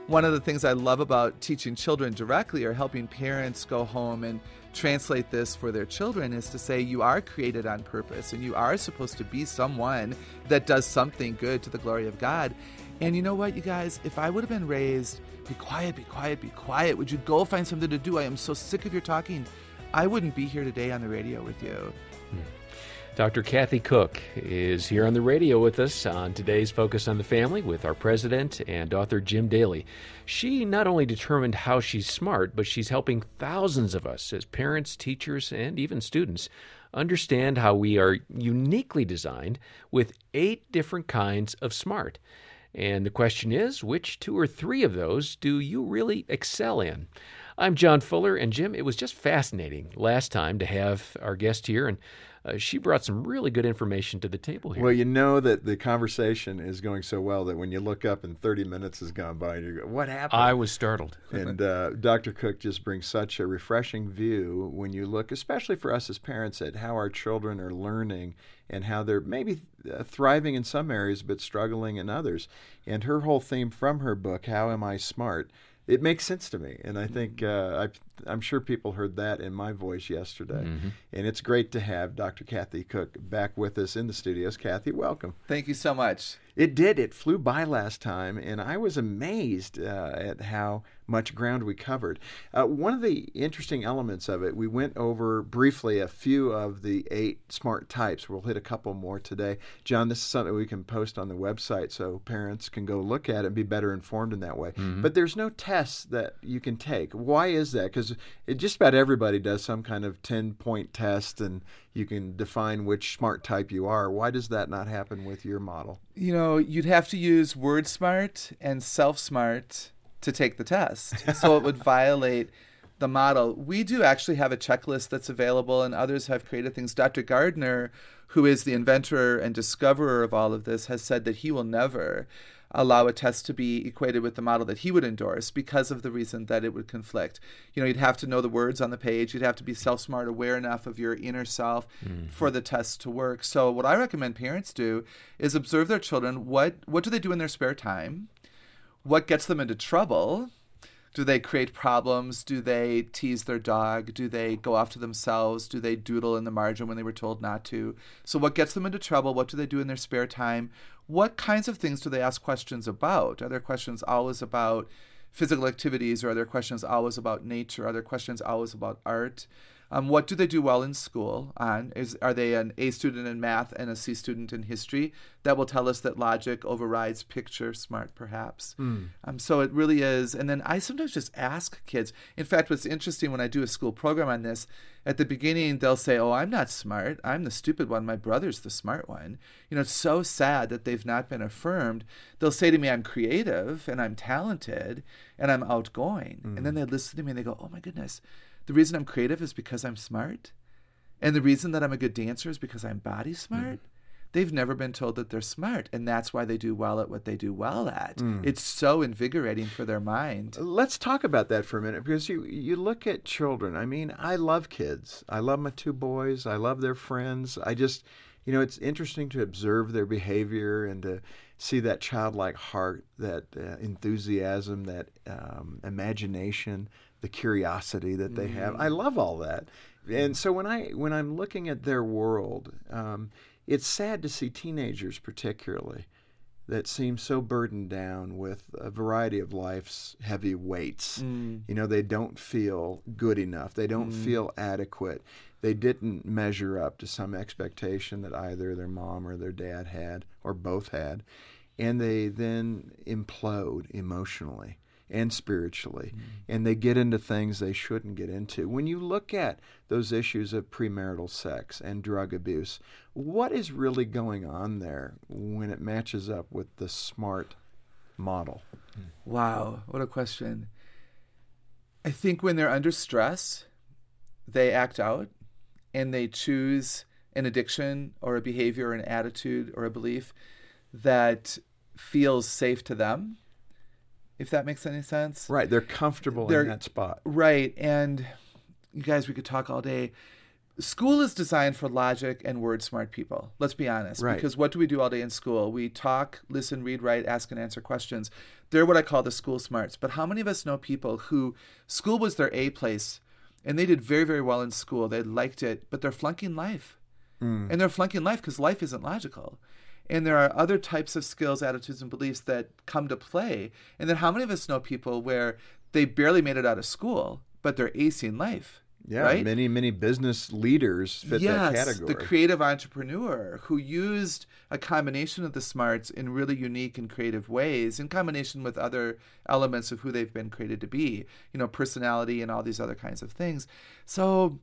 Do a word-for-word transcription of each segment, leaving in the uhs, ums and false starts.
one of the things I love about teaching children directly or helping parents go home and translate this for their children is to say you are created on purpose and you are supposed to be someone that does something good to the glory of God. And you know what, you guys, if I would have been raised, be quiet, be quiet, be quiet, would you go find something to do? I am so sick of your talking. I wouldn't be here today on the radio with you. Hmm. Doctor Kathy Cook is here on the radio with us on today's Focus on the Family with our president and author Jim Daly. She not only determined how she's smart, but she's helping thousands of us as parents, teachers, and even students understand how we are uniquely designed with eight different kinds of smart. And the question is, which two or three of those do you really excel in? I'm John Fuller, and Jim, it was just fascinating last time to have our guest here, and uh, she brought some really good information to the table here. Well, you know that the conversation is going so well that when you look up and thirty minutes has gone by, and you go, what happened? I was startled. And uh, Doctor Cook just brings such a refreshing view when you look, especially for us as parents, at how our children are learning and how they're maybe uh, thriving in some areas but struggling in others. And her whole theme from her book, How Am I Smart?, it makes sense to me, and I think uh, I, I'm sure people heard that in my voice yesterday. Mm-hmm. And it's great to have Doctor Kathy Cook back with us in the studios. Kathy, welcome. Thank you so much. It did. It flew by last time, and I was amazed uh, at how much ground we covered. Uh, one of the interesting elements of it, we went over briefly a few of the eight smart types. We'll hit a couple more today. John, this is something we can post on the website so parents can go look at it and be better informed in that way. Mm-hmm. But there's no tests that you can take. Why is that? Because just about everybody does some kind of ten-point test, and you can define which smart type you are. Why does that not happen with your model? You know, you'd have to use word smart and self smart to take the test. So it would violate the model. We do actually have a checklist that's available, and others have created things. Doctor Gardner, who is the inventor and discoverer of all of this, has said that he will never allow a test to be equated with the model that he would endorse because of the reason that it would conflict. You know, you'd have to know the words on the page. You'd have to be self-smart, aware enough of your inner self mm-hmm. for the test to work. So what I recommend parents do is observe their children. What, what do they do in their spare time? What gets them into trouble? Do they create problems? Do they tease their dog? Do they go off to themselves? Do they doodle in the margin when they were told not to? So what gets them into trouble? What do they do in their spare time? What kinds of things do they ask questions about? Are there questions always about physical activities, or are there questions always about nature? Are there questions always about art? Um, what do they do well in school on? Is Are they an A student in math and a C student in history? That will tell us that logic overrides picture smart, perhaps. Mm. Um, so it really is. And then I sometimes just ask kids. In fact, what's interesting when I do a school program on this, at the beginning, they'll say, oh, I'm not smart. I'm the stupid one. My brother's the smart one. You know, it's so sad that they've not been affirmed. They'll say to me, I'm creative and I'm talented and I'm outgoing. Mm. And then they listen to me and they go, oh, my goodness. The reason I'm creative is because I'm smart. And the reason that I'm a good dancer is because I'm body smart. Mm. They've never been told that they're smart, and that's why they do well at what they do well at. Mm. It's so invigorating for their mind. Let's talk about that for a minute, because you, you look at children. I mean, I love kids. I love my two boys. I love their friends. I just, you know, it's interesting to observe their behavior and to see that childlike heart, that uh, enthusiasm, that um, imagination, the curiosity that they have. I love all that. And so when, I, when I'm looking at their world, um, it's sad to see teenagers particularly that seem so burdened down with a variety of life's heavy weights. Mm. You know, they don't feel good enough. They don't mm. feel adequate. They didn't measure up to some expectation that either their mom or their dad had, or both had. And they then implode emotionally and spiritually, mm. and they get into things they shouldn't get into. When you look at those issues of premarital sex and drug abuse, what is really going on there when it matches up with the SMART model? Wow, what a question. I think when they're under stress, they act out and they choose an addiction or a behavior or an attitude or a belief that feels safe to them, if that makes any sense. Right. They're comfortable they're, in that spot. Right. And you guys, we could talk all day. school is designed for logic and word smart people. Let's be honest. Right. Because what do we do all day in school? We talk, listen, read, write, ask and answer questions. They're what I call the school smarts. But how many of us know people who school was their A place and they did very, very well in school. They liked it, but they're flunking life. Mm. And they're flunking life because life isn't logical. And there are other types of skills, attitudes, and beliefs that come to play. And then how many of us know people where they barely made it out of school, but they're acing life? Yeah, right? many, many business leaders fit yes, that category. The creative entrepreneur who used a combination of the smarts in really unique and creative ways in combination with other elements of who they've been created to be, you know, personality and all these other kinds of things. So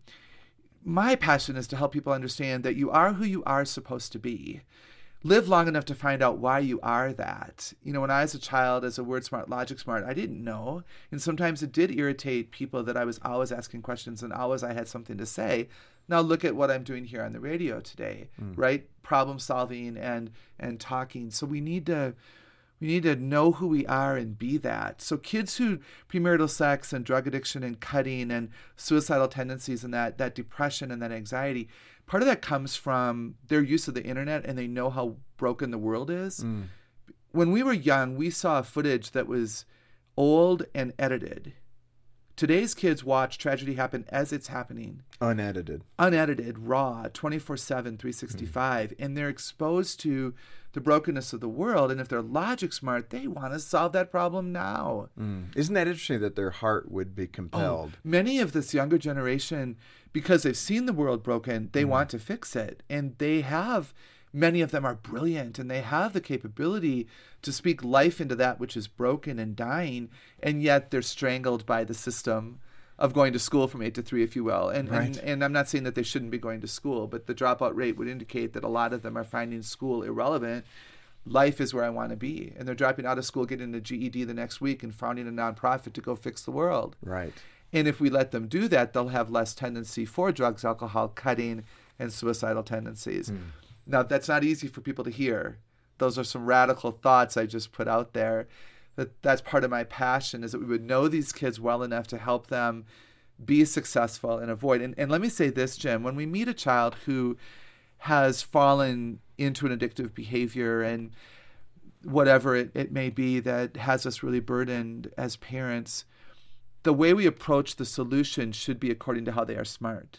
my passion is to help people understand that you are who you are supposed to be. Live long enough to find out why you are that. You know, when I was a child, as a word smart, logic smart, I didn't know. And sometimes it did irritate people that I was always asking questions and always I had something to say. Now look at what I'm doing here on the radio today, mm. right? Problem solving and and talking. So we need to we need to know who we are and be that. So kids who premarital sex and drug addiction and cutting and suicidal tendencies and that that depression and that anxiety, part of that comes from their use of the internet and they know how broken the world is. Mm. When we were young, we saw footage that was old and edited. Today's kids watch tragedy happen as it's happening. Unedited. Unedited, raw, twenty-four seven, three sixty-five. Mm. And they're exposed to the brokenness of the world. And if they're logic smart, they want to solve that problem now. Mm. Isn't that interesting that their heart would be compelled? Oh, many of this younger generation, because they've seen the world broken, they mm. want to fix it. And they have, many of them are brilliant and they have the capability to speak life into that which is broken and dying. And yet they're strangled by the system of going to school from eight to three, if you will. And, right. and and I'm not saying that they shouldn't be going to school, but the dropout rate would indicate that a lot of them are finding school irrelevant. Life is where I want to be. And they're dropping out of school, getting a G E D the next week and founding a nonprofit to go fix the world. Right. And if we let them do that, they'll have less tendency for drugs, alcohol, cutting, and suicidal tendencies. Hmm. Now, that's not easy for people to hear. Those are some radical thoughts I just put out there. That that's part of my passion, is that we would know these kids well enough to help them be successful and avoid. And, and let me say this, Jim, when we meet a child who has fallen into an addictive behavior and whatever it, it may be that has us really burdened as parents, the way we approach the solution should be according to how they are smart.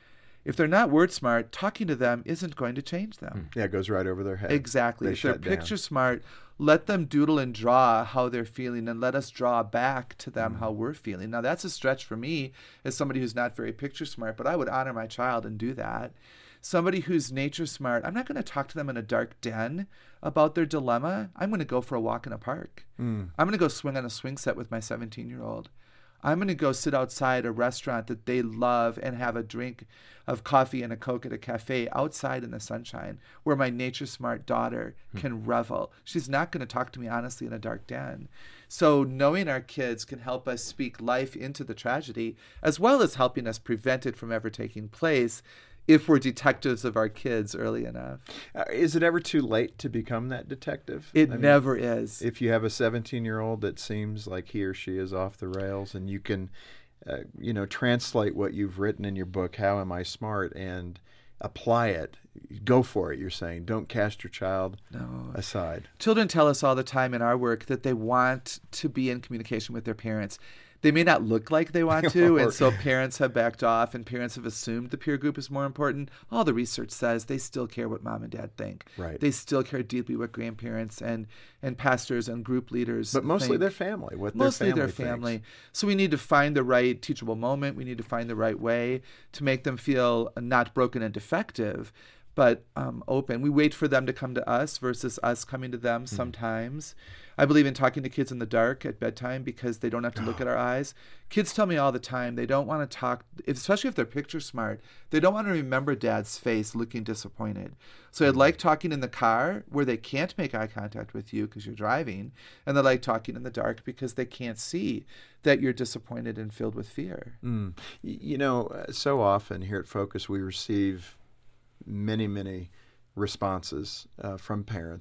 If they're not word smart, talking to them isn't going to change them. Yeah, it goes right over their head. Exactly. They if they're shut down. picture smart, let them doodle and draw how they're feeling and let us draw back to them mm. how we're feeling. Now, that's a stretch for me as somebody who's not very picture smart, but I would honor my child and do that. Somebody who's nature smart, I'm not going to talk to them in a dark den about their dilemma. I'm going to go for a walk in a park. Mm. I'm going to go swing on a swing set with my seventeen-year-old. I'm going to go sit outside a restaurant that they love and have a drink of coffee and a Coke at a cafe outside in the sunshine where my nature smart daughter hmm. can revel. She's not going to talk to me honestly in a dark den. So knowing our kids can help us speak life into the tragedy as well as helping us prevent it from ever taking place if we're detectives of our kids early enough. Uh, is it ever too late to become that detective? It I never mean, is. If you have a seventeen-year-old that seems like he or she is off the rails and you can, uh, you know, translate what you've written in your book, How Am I Smart, and apply it, go for it, you're saying. Don't cast your child no. aside. Children tell us all the time in our work that they want to be in communication with their parents. They may not look like they want to, and so parents have backed off, and parents have assumed the peer group is more important. All the research says they still care what mom and dad think. Right. They still care deeply what grandparents and, and pastors and group leaders But mostly think. their family, what mostly their family their family. thinks. So we need to find the right teachable moment. We need to find the right way to make them feel not broken and defective, but um, open. We wait for them to come to us versus us coming to them mm-hmm. sometimes. I believe in talking to kids in the dark at bedtime because they don't have to look at our eyes. Kids tell me all the time they don't want to talk, especially if they're picture smart, they don't want to remember dad's face looking disappointed. So I'd like talking in the car where they can't make eye contact with you because you're driving, and they like talking in the dark because they can't see that you're disappointed and filled with fear. Mm. You know, so often here at Focus we receive many, many responses uh, from parents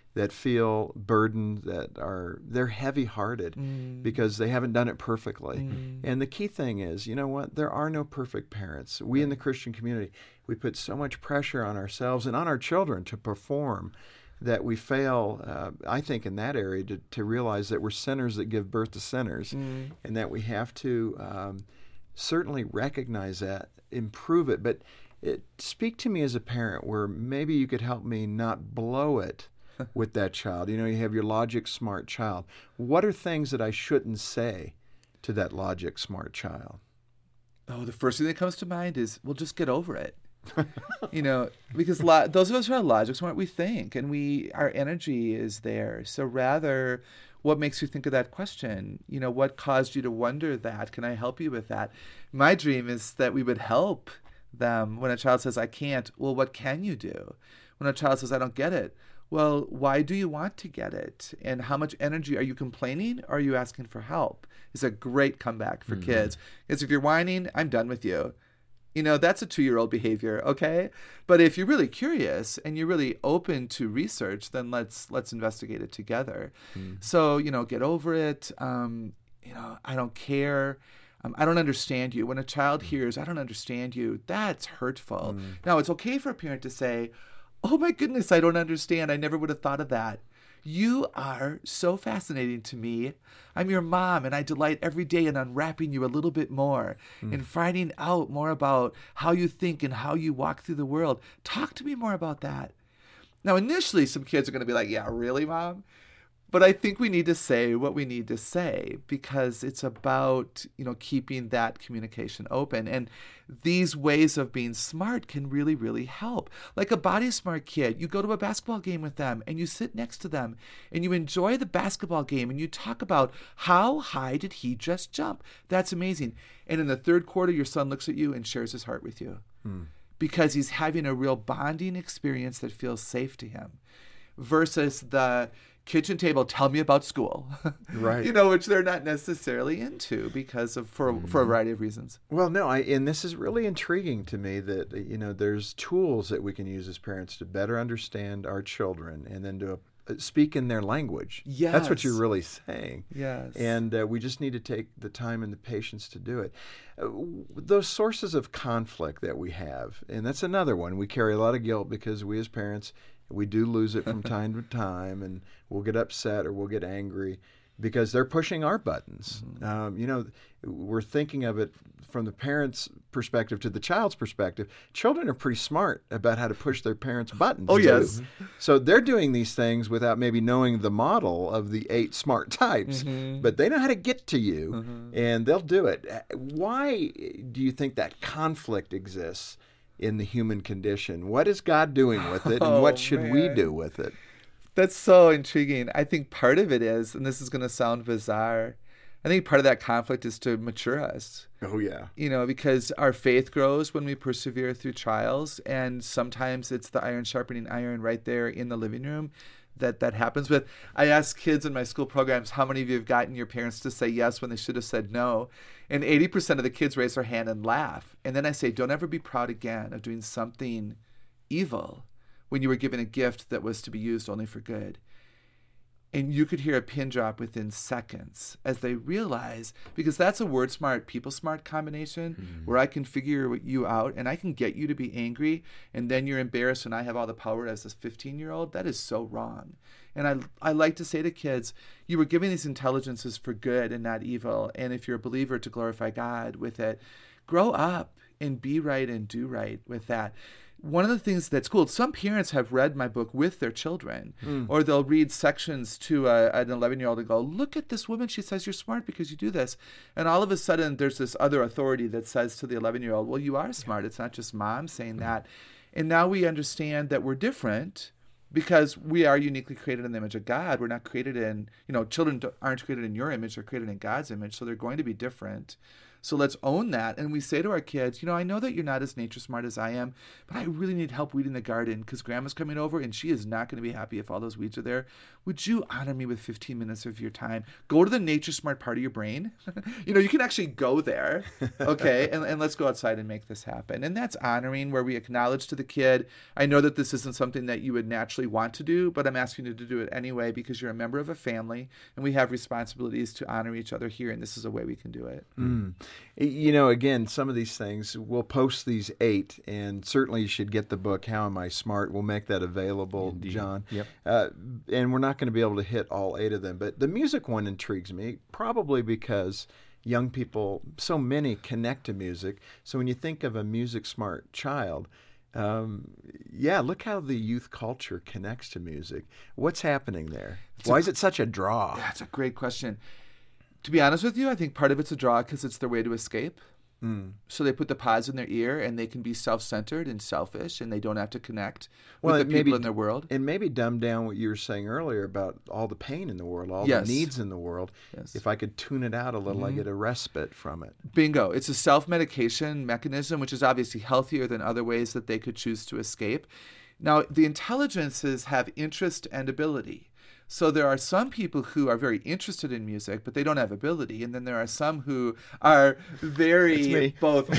that feel burdened, that are they're heavy-hearted mm. because they haven't done it perfectly. Mm. And the key thing is, you know what? There are no perfect parents. We right. in the Christian community, we put so much pressure on ourselves and on our children to perform that we fail, uh, I think, in that area to, to realize that we're sinners that give birth to sinners mm. and that we have to um, certainly recognize that, improve it. But it, speak to me as a parent where maybe you could help me not blow it with that child. You know, you have your logic smart child. What are things that I shouldn't say to that logic smart child? Oh, the first thing that comes to mind is, well, just get over it. You know, because lo- those of us who are logic smart, we think, and we our energy is there. So rather, what makes you think of that question? You know, what caused you to wonder that? Can I help you with that? My dream is that we would help them when a child says, I can't. Well, what can you do? When a child says, I don't get it. Well, why do you want to get it? And how much energy are you complaining or are you asking for help? It's a great comeback for mm-hmm. kids. Because if you're whining, I'm done with you. You know, that's a two-year-old behavior, okay? But if you're really curious and you're really open to research, then let's let's investigate it together. Mm. So, you know, get over it. Um, you know, I don't care. Um, I don't understand you. When a child hears, I don't understand you, that's hurtful. Mm. Now, it's okay for a parent to say, oh my goodness, I don't understand. I never would have thought of that. You are so fascinating to me. I'm your mom, and I delight every day in unwrapping you a little bit more mm. and finding out more about how you think and how you walk through the world. Talk to me more about that. Now, initially, some kids are going to be like, yeah, really, Mom? But I think we need to say what we need to say because it's about, you know, keeping that communication open. And these ways of being smart can really, really help. Like a body smart kid, you go to a basketball game with them and you sit next to them and you enjoy the basketball game and you talk about how high did he just jump? That's amazing. And in the third quarter, your son looks at you and shares his heart with you hmm. because he's having a real bonding experience that feels safe to him versus the kitchen table, tell me about school, right? You know, which they're not necessarily into because of for mm. for a variety of reasons. Well, no, I and this is really intriguing to me that you know there's tools that we can use as parents to better understand our children and then to uh, speak in their language. Yes, that's what you're really saying. Yes, and uh, we just need to take the time and the patience to do it. Uh, those sources of conflict that we have, and that's another one. We carry a lot of guilt because we as parents. We do lose it from time to time, and we'll get upset or we'll get angry because they're pushing our buttons. Mm-hmm. Um, you know, we're thinking of it from the parent's perspective to the child's perspective. Children are pretty smart about how to push their parents' buttons. Oh, yes. Too. So they're doing these things without maybe knowing the model of the eight smart types, mm-hmm. but they know how to get to you, mm-hmm. and they'll do it. Why do you think that conflict exists in the human condition? What is God doing with it, and oh, what should man. we do with it? That's so intriguing. I think part of it is, and this is going to sound bizarre, I think part of that conflict is to mature us. Oh, yeah. You know, because our faith grows when we persevere through trials, and sometimes it's the iron sharpening iron right there in the living room that that happens with. I ask kids in my school programs, how many of you have gotten your parents to say yes when they should have said no? And eighty percent of the kids raise their hand and laugh. And then I say, don't ever be proud again of doing something evil when you were given a gift that was to be used only for good. And you could hear a pin drop within seconds as they realize, because that's a word smart, people smart combination mm-hmm. where I can figure you out and I can get you to be angry and then you're embarrassed and I have all the power as this fifteen-year-old. That is so wrong. And I I like to say to kids, you were given these intelligences for good and not evil. And if you're a believer, to glorify God with it. Grow up and be right and do right with that. One of the things that's cool, some parents have read my book with their children, mm. or they'll read sections to a, an eleven-year-old and go, look at this woman. She says you're smart because you do this. And all of a sudden, there's this other authority that says to the eleven-year-old, well, you are smart. It's not just mom saying mm. that. And now we understand that we're different because we are uniquely created in the image of God. We're not created in, you know, children aren't created in your image. They're created in God's image. So they're going to be different. So let's own that. And we say to our kids, you know, I know that you're not as nature smart as I am, but I really need help weeding the garden because grandma's coming over and she is not going to be happy if all those weeds are there. Would you honor me with fifteen minutes of your time? Go to the nature smart part of your brain. You know, you can actually go there, okay? and, and let's go outside and make this happen. And that's honoring, where we acknowledge to the kid, I know that this isn't something that you would naturally want to do, but I'm asking you to do it anyway because you're a member of a family and we have responsibilities to honor each other here, and this is a way we can do it. Mm. You know, again, some of these things, we'll post these eight, and certainly you should get the book, How Am I Smart? We'll make that available, Indeed. John. Yep. Uh, and we're not going to be able to hit all eight of them, but the music one intrigues me, probably because young people, so many connect to music. So when you think of a music-smart child, um, yeah, look how the youth culture connects to music. What's happening there? It's Why a- is it such a draw? That's a great question. To be honest with you, I think part of it's a draw because it's their way to escape. Mm. So they put the pods in their ear and they can be self-centered and selfish and they don't have to connect Well, with it the may people be- in their world. And maybe dumb down what you were saying earlier about all the pain in the world, all Yes. the needs in the world. Yes. If I could tune it out a little, I get a respite from it. Bingo. It's a self-medication mechanism, which is obviously healthier than other ways that they could choose to escape. Now, the intelligences have interest and ability. So there are some people who are very interested in music, but they don't have ability. And then there are some who are It's very me. both.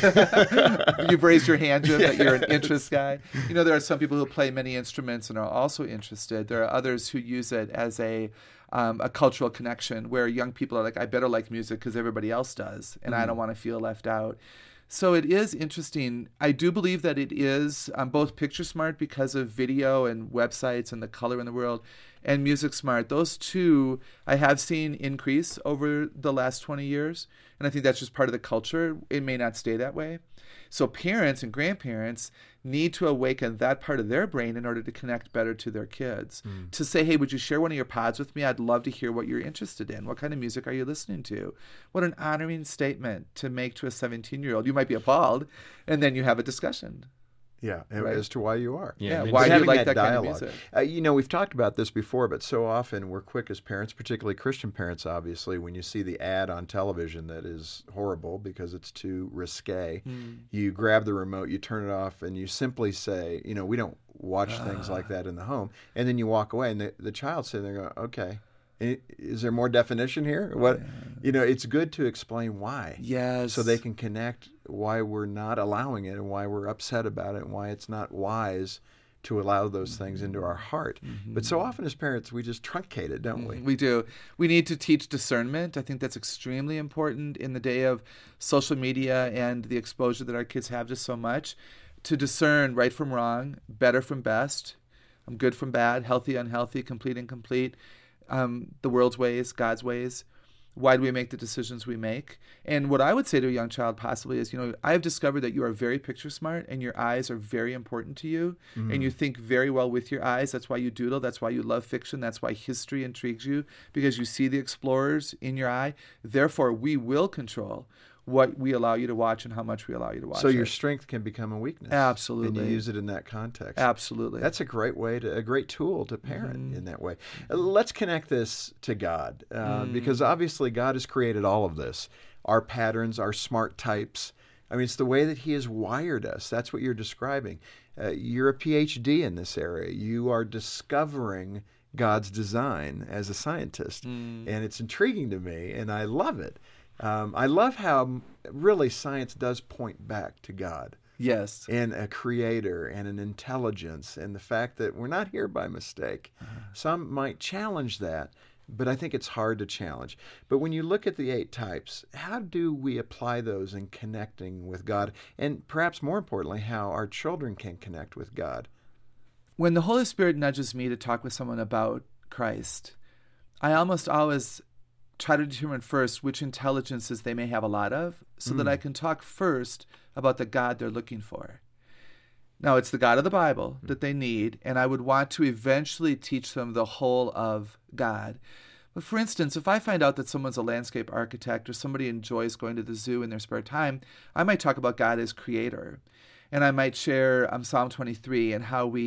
You've raised your hand, Jim, that you're an interest guy. You know, there are some people who play many instruments and are also interested. There are others who use it as a um, a cultural connection, where young people are like, I better like music because everybody else does, and I don't want to feel left out. So it is interesting. I do believe that it is um, both picture smart because of video and websites and the color in the world, and music smart. Those two I have seen increase over the last twenty years, and I think that's just part of the culture. It may not stay that way. So parents and grandparents need to awaken that part of their brain in order to connect better to their kids. Mm. To say, hey, would you share one of your pods with me? I'd love to hear what you're interested in. What kind of music are you listening to? What an honoring statement to make to a seventeen-year-old. You might be appalled, and then you have a discussion. Yeah, Right. as to why you are. Yeah, I mean, why But do you having like that, kind of dialogue. music? Uh, you know, we've talked about this before, but so often we're quick as parents, particularly Christian parents, obviously, when you see the ad on television that is horrible because it's too risque, Mm. you grab the remote, you turn it off, and you simply say, you know, we don't watch things Ah. like that in the home. And then you walk away, and the, the child's sitting there going, okay, i- is there more definition here? What, you know, it's good to explain why. Yes. So they can connect why we're not allowing it and why we're upset about it and why it's not wise to allow those things into our heart. Mm-hmm. But so often as parents, we just truncate it, don't we? We do. We need to teach discernment. I think that's extremely important in the day of social media and the exposure that our kids have to so much, to discern right from wrong, better from best, um, good from bad, healthy, unhealthy, complete, incomplete, um, the world's ways, God's ways. Why do we make the decisions we make? And what I would say to a young child possibly is, you know, I have discovered that you are very picture smart and your eyes are very important to you. Mm-hmm. And you think very well with your eyes. That's why you doodle. That's why you love fiction. That's why history intrigues you, because you see the explorers in your eye. Therefore, we will control what we allow you to watch and how much we allow you to watch So your it. strength can become a weakness. Absolutely. And you use it in that context. Absolutely. That's a great way to, a great tool to parent Mm-hmm. in that way. Uh, Let's connect this to God, uh, Mm. because obviously God has created all of this, our patterns, our smart types. I mean, it's the way that He has wired us. That's what you're describing. Uh, you're a P H D in this area. You are discovering God's design as a scientist, Mm. and it's intriguing to me, and I love it. Um, I love how really science does point back to God Yes. and a creator and an intelligence and the fact that we're not here by mistake. Some might challenge that, but I think it's hard to challenge. But when you look at the eight types, how do we apply those in connecting with God? And perhaps more importantly, how our children can connect with God? When the Holy Spirit nudges me to talk with someone about Christ, I almost always try to determine first which intelligences they may have a lot of, so that I can talk first about the God they're looking for. Now, it's the God of the Bible that they need, and I would want to eventually teach them the whole of God. But for instance, if I find out that someone's a landscape architect or somebody enjoys going to the zoo in their spare time, I might talk about God as creator. And I might share um, Psalm twenty-three and how we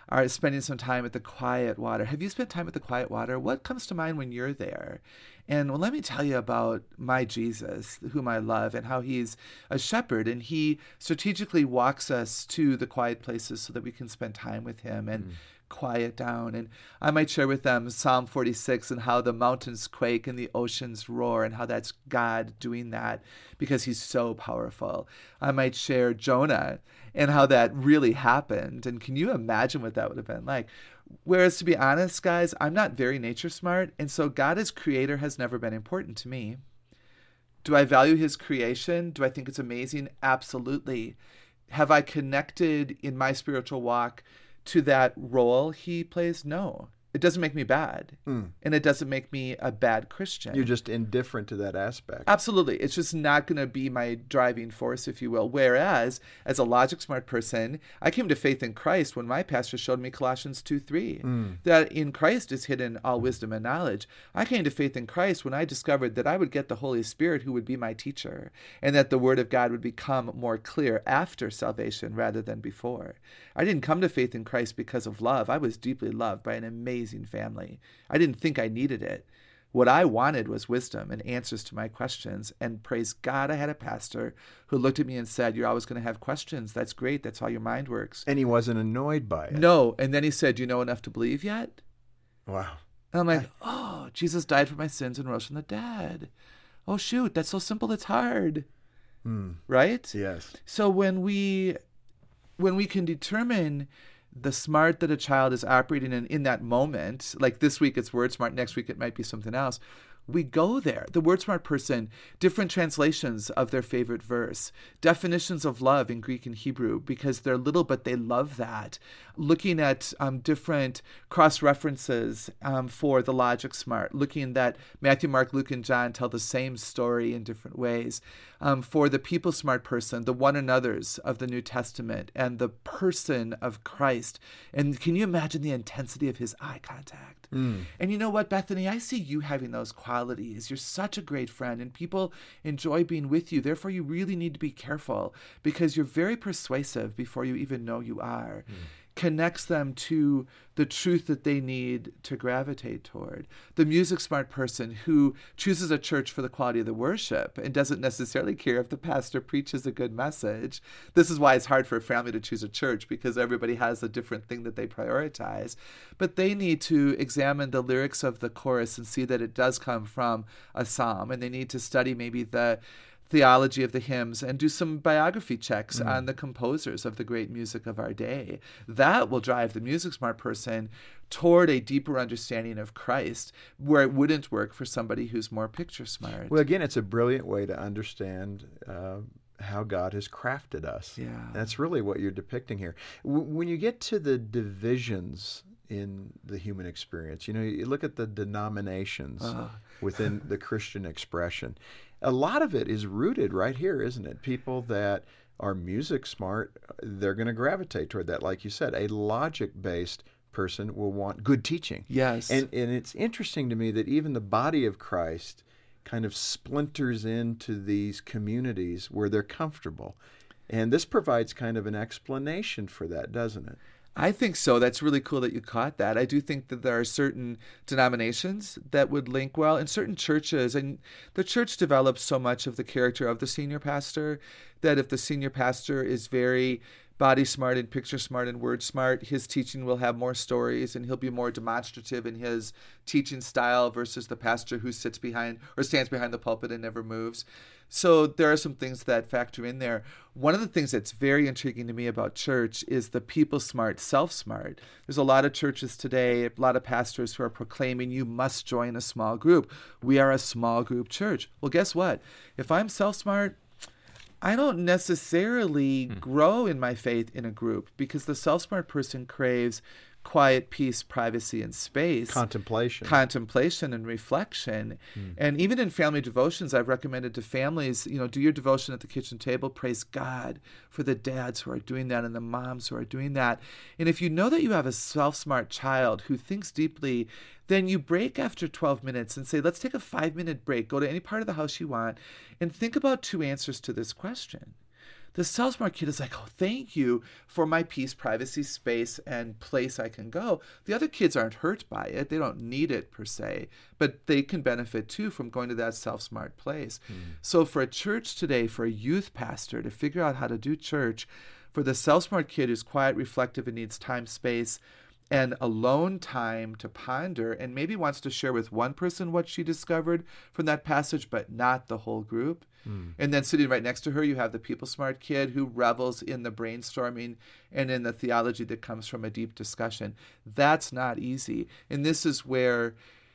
are spending some time at the quiet water. Have you spent time at the quiet water? What comes to mind when you're there? And well, let me tell you about my Jesus, whom I love, and how he's a shepherd, and he strategically walks us to the quiet places so that we can spend time with him and mm. quiet down. And I might share with them Psalm forty-six and how the mountains quake and the oceans roar, and how that's God doing that because he's so powerful. I might share Jonah and how that really happened. And can you imagine what that would have been like? Whereas, to be honest, guys, I'm not very nature smart, and so God as creator has never been important to me. Do I value his creation? Do I think it's amazing? Absolutely. Have I connected in my spiritual walk to that role he plays? No. It doesn't make me bad, mm. and it doesn't make me a bad Christian. You're just indifferent to that aspect. Absolutely. It's just not going to be my driving force, if you will. Whereas, as a logic smart person, I came to faith in Christ when my pastor showed me Colossians two three, mm. that in Christ is hidden all wisdom and knowledge. I came to faith in Christ when I discovered that I would get the Holy Spirit who would be my teacher, and that the Word of God would become more clear after salvation rather than before. I didn't come to faith in Christ because of love. I was deeply loved by an amazing family. I didn't think I needed it. What I wanted was wisdom and answers to my questions. And praise God, I had a pastor who looked at me and said, "You're always going to have questions. That's great. That's how your mind works." And he wasn't annoyed by it. No. And then he said, "Do you know enough to believe yet?" Wow. And I'm like, oh, Jesus died for my sins and rose from the dead. Oh, shoot. That's so simple. It's hard. Mm. Right? Yes. So when we... When we can determine the smart that a child is operating in in that moment, like this week it's word smart, next week it might be something else, we go there. The word smart person, different translations of their favorite verse, definitions of love in Greek and Hebrew, because they're little but they love that. Looking at um, different cross-references um, for the logic smart, looking that Matthew, Mark, Luke, and John tell the same story in different ways. Um, for the people smart person, the one another's of the New Testament and the person of Christ. And can you imagine the intensity of his eye contact? Mm. And you know what, Bethany? I see you having those qualities. You're such a great friend, and people enjoy being with you. Therefore, you really need to be careful because you're very persuasive before you even know you are. Mm. Connects them to the truth that they need to gravitate toward. The music smart person who chooses a church for the quality of the worship and doesn't necessarily care if the pastor preaches a good message. This is why it's hard for a family to choose a church, because everybody has a different thing that they prioritize. But they need to examine the lyrics of the chorus and see that it does come from a psalm, and they need to study maybe the theology of the hymns and do some biography checks mm. on the composers of the great music of our day. That will drive the music smart person toward a deeper understanding of Christ, where it wouldn't work for somebody who's more picture smart. Well, again, it's a brilliant way to understand uh, how God has crafted us. Yeah. That's really what you're depicting here. W- when you get to the divisions in the human experience, you know, you look at the denominations uh. within the Christian expression. A lot of it is rooted right here, isn't it? People that are music smart, they're going to gravitate toward that. Like you said, a logic-based person will want good teaching. Yes. And and it's interesting to me that even the body of Christ kind of splinters into these communities where they're comfortable. And this provides kind of an explanation for that, doesn't it? I think so. That's really cool that you caught that. I do think that there are certain denominations that would link well, and certain churches, and the church develops so much of the character of the senior pastor that if the senior pastor is very body smart and picture smart and word smart, his teaching will have more stories and he'll be more demonstrative in his teaching style versus the pastor who sits behind or stands behind the pulpit and never moves. So there are some things that factor in there. One of the things that's very intriguing to me about church is the people smart, self-smart. There's a lot of churches today, a lot of pastors who are proclaiming you must join a small group. We are a small group church. Well, guess what? If I'm self-smart, I don't necessarily hmm. grow in my faith in a group, because the self-smart person craves quiet, peace, privacy, and space. Contemplation. Contemplation and reflection. Mm. And even in family devotions, I've recommended to families, you know, do your devotion at the kitchen table. Praise God for the dads who are doing that and the moms who are doing that. And if you know that you have a self-smart child who thinks deeply, then you break after twelve minutes and say, let's take a five-minute break. Go to any part of the house you want and think about two answers to this question. The self-smart kid is like, oh, thank you for my peace, privacy, space, and place I can go. The other kids aren't hurt by it. They don't need it per se, but they can benefit too from going to that self-smart place. Mm. So for a church today, for a youth pastor to figure out how to do church, for the self-smart kid who's quiet, reflective, and needs time, space, and alone time to ponder, and maybe wants to share with one person what she discovered from that passage, but not the whole group. Mm. And then sitting right next to her, you have the people smart kid who revels in the brainstorming and in the theology that comes from a deep discussion. That's not easy. And this is where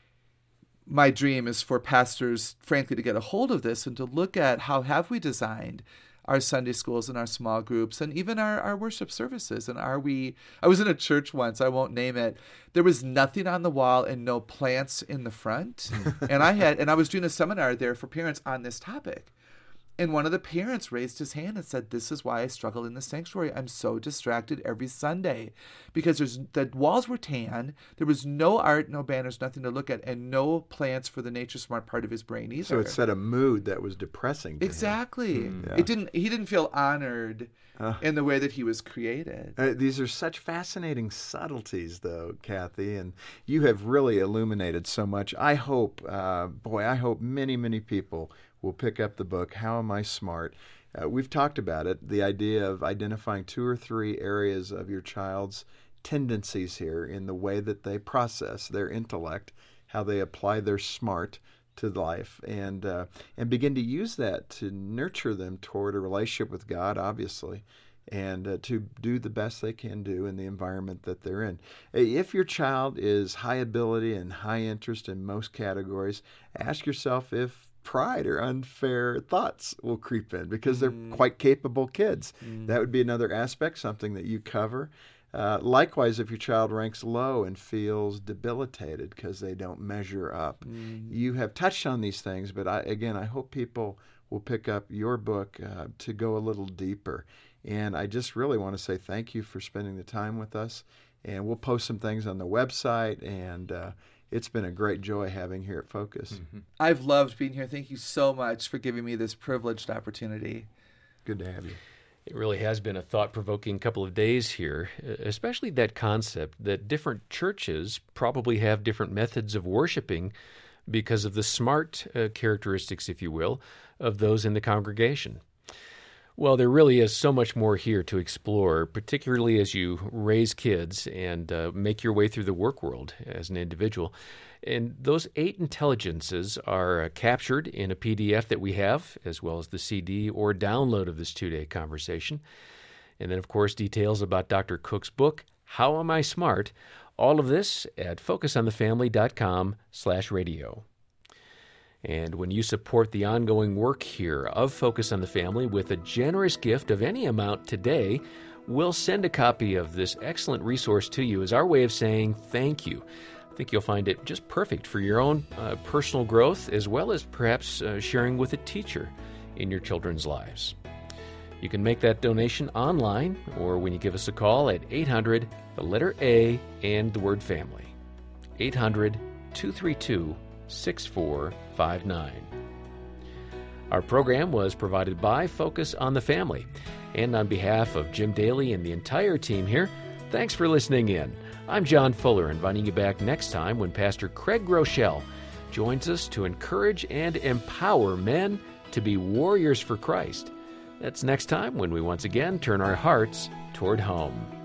my dream is for pastors, frankly, to get a hold of this and to look at how have we designed our Sunday schools and our small groups and even our, our worship services. And are we, I was in a church once, I won't name it. There was nothing on the wall and no plants in the front. and I had, and I was doing a seminar there for parents on this topic. And one of the parents raised his hand and said, this is why I struggle in the sanctuary. I'm so distracted every Sunday because there's the walls were tan. There was no art, no banners, nothing to look at, and no plants for the nature smart part of his brain either. So it set a mood that was depressing to exactly. him. Yeah. It didn't. He didn't feel honored uh, in the way that he was created. Uh, these are such fascinating subtleties, though, Kathy, and you have really illuminated so much. I hope, uh, boy, I hope many, many people will pick up the book, How Am I Smart? Uh, we've talked about it, the idea of identifying two or three areas of your child's tendencies here in the way that they process their intellect, how they apply their smart to life, and uh, and begin to use that to nurture them toward a relationship with God, obviously, and uh, to do the best they can do in the environment that they're in. If your child is high ability and high interest in most categories, ask yourself if pride or unfair thoughts will creep in because they're mm. quite capable kids. Mm. That would be another aspect, something that you cover. Uh, likewise, if your child ranks low and feels debilitated because they don't measure up. Mm. You have touched on these things, but I, again, I hope people will pick up your book uh, to go a little deeper. And I just really want to say thank you for spending the time with us. And we'll post some things on the website, and uh, it's been a great joy having here at Focus. Mm-hmm. I've loved being here. Thank you so much for giving me this privileged opportunity. Good to have you. It really has been a thought-provoking couple of days here, especially that concept that different churches probably have different methods of worshiping because of the smart uh, characteristics, if you will, of those in the congregation. Well, there really is so much more here to explore, particularly as you raise kids and uh, make your way through the work world as an individual. And those eight intelligences are uh, captured in a P D F that we have, as well as the C D or download of this two-day conversation. And then, of course, details about Doctor Cook's book, How Am I Smart? All of this at focusonthefamily.com slash radio. And when you support the ongoing work here of Focus on the Family with a generous gift of any amount today, we'll send a copy of this excellent resource to you as our way of saying thank you. I think you'll find it just perfect for your own uh, personal growth, as well as perhaps uh, sharing with a teacher in your children's lives. You can make that donation online or when you give us a call at eight hundred, the letter A, and the word family. eight hundred, two three two, six four five nine. Our program was provided by Focus on the Family. And on behalf of Jim Daly and the entire team here, thanks for listening in. I'm John Fuller, inviting you back next time when Pastor Craig Groeschel joins us to encourage and empower men to be warriors for Christ. That's next time when we once again turn our hearts toward home.